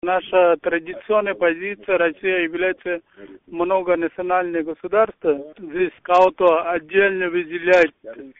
Наша традиционная позиция: Россия является многонациональным государством. Здесь кого-то отдельно выделять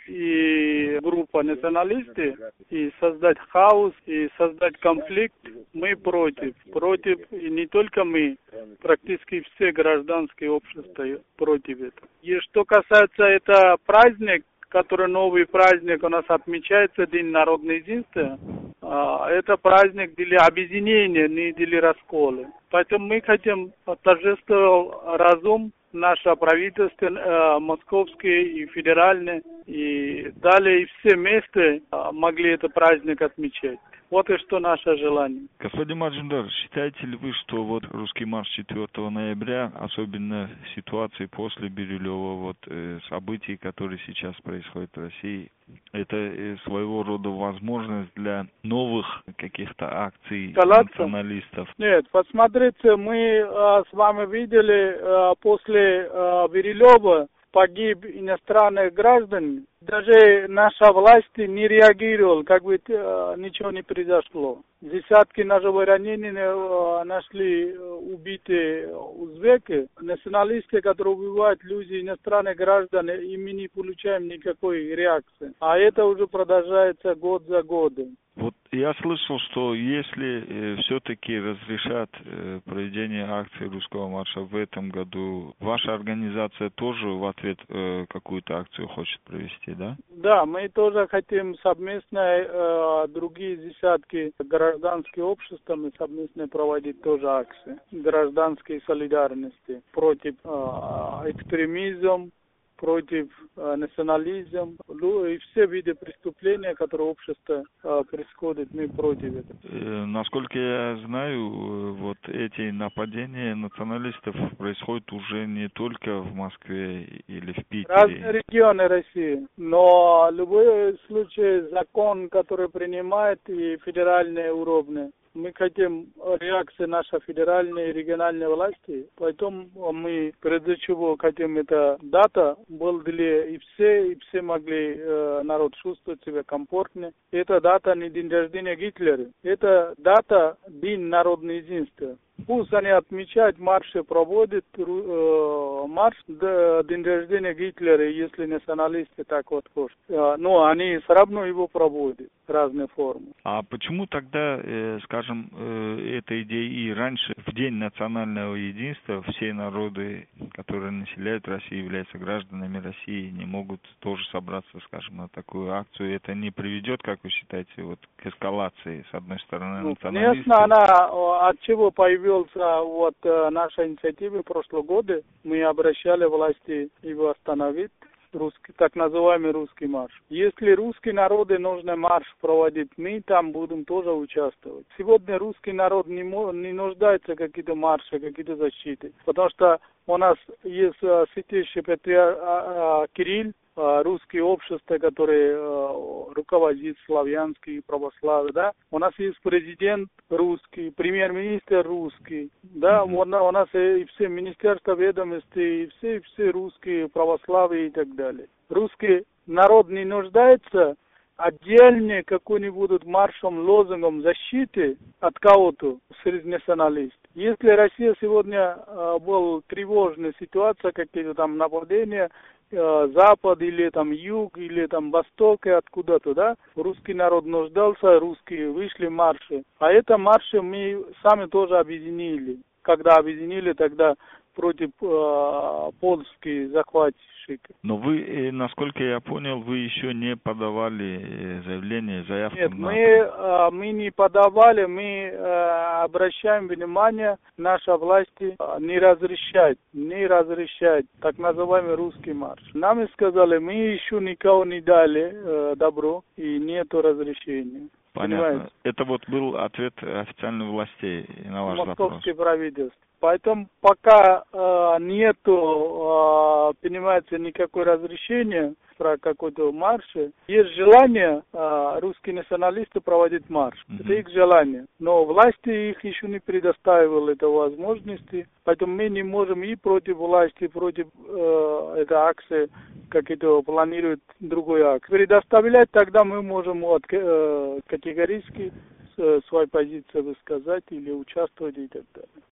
и группа националистов, и создать хаос, и создать конфликт, мы против. Против, и не только мы, практически все гражданские общества против этого. И что касается этого праздника, который новый праздник у нас отмечается, День народного единства, это праздник для объединения, не для раскола. Поэтому мы хотим торжествовать разум, наше правительство, московское и федеральное, и далее все вместе могли этот праздник отмечать. Вот и что наше желание. Господин Маджумдар, считаете ли вы, что вот русский марш 4 ноября, особенно в ситуации после Бирюлева, событий, которые сейчас происходят в России, это своего рода возможность для новых каких-то акций националистов? Нет, посмотрите, мы с вами видели, после Бирюлева погиб иностранных граждан. Даже наша власть не реагировала, как бы ничего не произошло. Десятки ножевых ранений нашли убитые узбеки. Националисты, которые убивают люди, иностранные граждане, и мы не получаем никакой реакции. А это уже продолжается год за годом. Вот я слышал, что если все-таки разрешат проведение акции русского марша в этом году, ваша организация тоже в ответ какую-то акцию хочет провести, да? Да, мы тоже хотим совместно, другие десятки гражданских обществ, мы совместно проводить тоже акции гражданской солидарности против экстремизма, против национализма и все виды преступления, которые общество происходит, мы против этого. Насколько я знаю, вот эти нападения националистов происходят уже не только в Москве или в Питере. Разные регионы России, но в любом случае закон, который принимает и федеральные уровни, мы хотим реакции нашей федеральной и региональной власти, поэтому мы прежде всего хотим эта дата была для и все могли народ чувствовать себя комфортно. Эта дата не день рождения Гитлера, это дата День народного единства. Пусть они отмечают, марши проводят, марш день рождения Гитлера, если националисты так вот хотят. Но они все равно его проводят в разные формы. А почему тогда, скажем, эта идея и раньше, в День национального единства, все народы, которые населяют Россию, являются гражданами России, не могут тоже собраться, скажем, на такую акцию? Это не приведет, как вы считаете, вот к эскалации, с одной стороны, националистов? Конечно, она от чего появилась наша инициатива в прошлом году. Мы обращали власти его остановить, так называемый русский марш. Если русские народы нужно марш проводить, мы там будем тоже участвовать. Сегодня русский народ не нуждается в какие-то марши, какие-то защиты, потому что у нас есть святейший патриарх Кирилл, русские общества, которые руководит славянские православие, да. У нас есть президент русский, премьер-министр русский, да. У нас и все министерства ведомости, и все русские православие и так далее. Русский народ не нуждается отдельно какой-нибудь маршем, лозунгом защиты от кого-то среди националистов. Если Россия сегодня была тревожная ситуация, какие-то там нападения, Запад или там Юг или там Восток и откуда-то, да, русский народ нуждался, русские вышли марши. А это марши мы сами тоже объединили. Когда объединили, тогда против польских захватчиков. Но вы, насколько я понял, вы еще не подавали заявку? Нет, мы не подавали, мы обращаем внимание, наша власть не разрешает так называемый русский марш. Нам сказали, мы еще никого не дали добро и нету разрешения. Понятно. Понимаете? Это вот был ответ официальных властей на ваш вопрос. Московское правительство. Поэтому пока нету, понимаете, никакого разрешения про какой-то марш, есть желание русские националисты проводить марш. Это их желание. Но власти их еще не предоставили этой возможности, поэтому мы не можем и против власти, против этой акции какие-то планируют другой акт. Предоставлять тогда мы можем категорически свою позицию высказать или участвовать и так далее.